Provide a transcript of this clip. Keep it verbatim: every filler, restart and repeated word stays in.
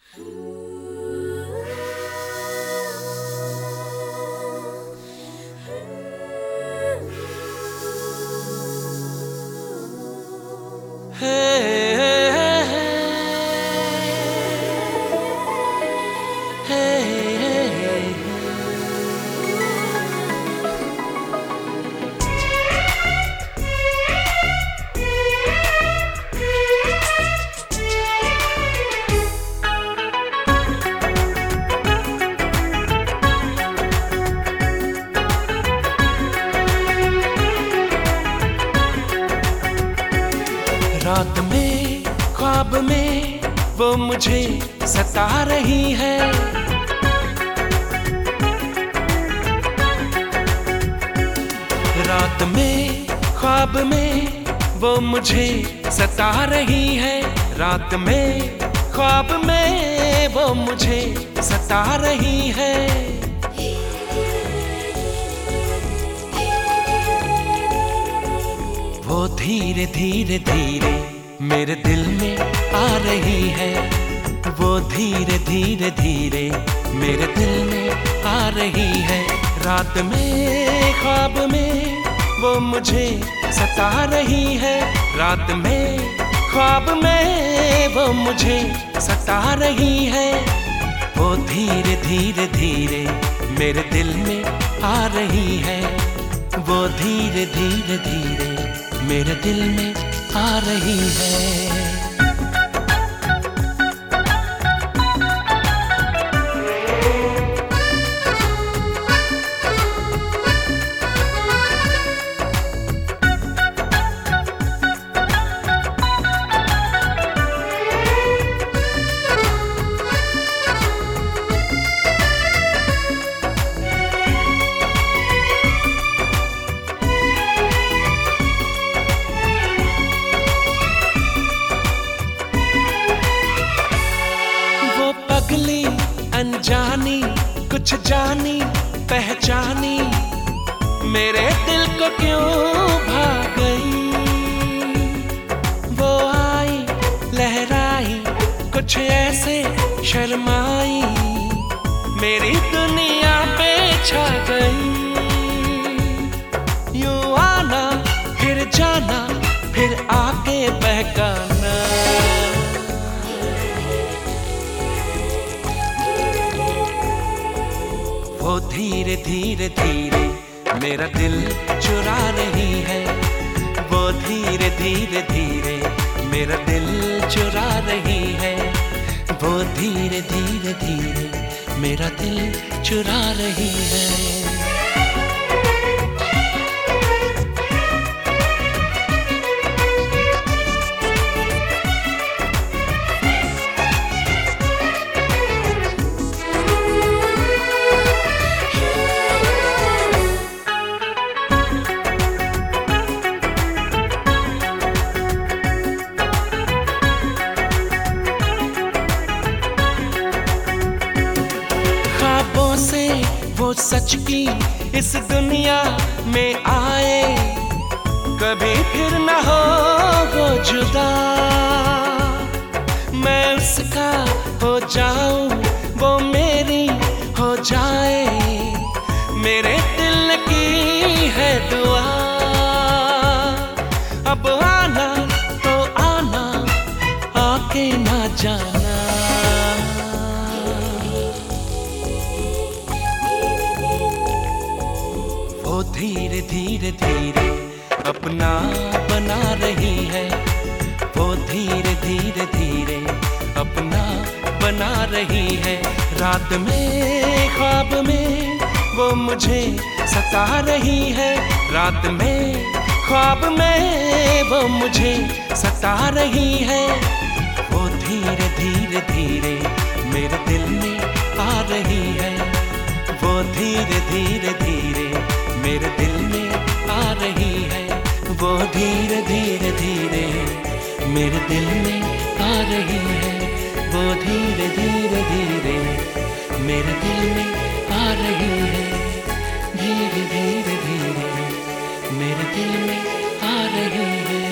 रात में ख्वाब में वो मुझे सता रही है। रात में ख्वाब में वो मुझे सता रही है। रात में ख्वाब में वो मुझे सता रही है। वो धीरे धीरे धीरे मेरे दिल में आ रही है। वो धीरे धीरे धीरे मेरे दिल में आ रही है। रात में ख्वाब में वो मुझे सता रही है। रात में ख्वाब में वो मुझे सता रही है। वो धीरे धीरे धीरे मेरे दिल में आ रही है। वो धीरे धीरे धीरे मेरे दिल में आ रही है। पगली अनजानी कुछ जानी पहचानी मेरे दिल को क्यों भाग गई। वो आई लहराई कुछ ऐसे शर्माई मेरी दुनिया पे छा गई। यूं आना फिर जाना फिर आके बहकाना। वो धीरे धीरे धीरे मेरा दिल चुरा रही है। वो धीरे धीरे धीरे मेरा दिल चुरा रही है। वो धीरे धीरे धीरे मेरा दिल चुरा रही है। से वो सच की इस दुनिया में आए कभी फिर न हो वो जुदा। मैं उसका हो जाऊं वो मेरी हो जाए मेरे दिल की है दुआ। अब आना तो आना आके ना जाना। वो धीरे धीरे धीरे अपना बना रही है। वो धीरे धीरे धीरे अपना बना रही है। रात में ख्वाब में वो मुझे सता रही है। रात में ख्वाब में वो मुझे सता रही है। वो धीरे धीरे धीरे मेरे दिल में आ रही है। वो धीरे धीरे धीरे मेरे दिल में आ रही है। वो धीरे धीरे धीरे मेरे दिल में आ रही है। वो धीरे धीरे धीरे मेरे दिल में आ रही है। धीरे धीरे धीरे मेरे दिल में आ रही है।